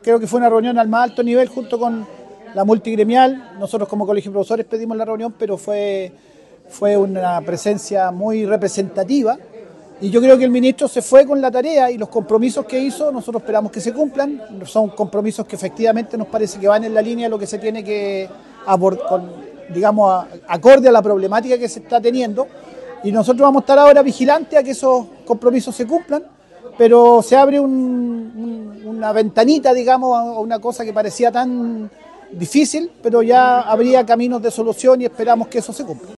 creo que fue una reunión al más alto nivel junto con la multigremial. Nosotros como Colegio de Profesores pedimos la reunión, pero fue una presencia muy representativa. Y yo creo que el ministro se fue con la tarea y los compromisos que hizo, nosotros esperamos que se cumplan. Son compromisos que efectivamente nos parece que van en la línea de lo que se tiene que abordar, digamos, acorde a la problemática que se está teniendo. Y nosotros vamos a estar ahora vigilantes a que esos compromisos se cumplan, pero se abre una ventanita, digamos, a una cosa que parecía tan difícil, pero ya habría caminos de solución y esperamos que eso se cumpla.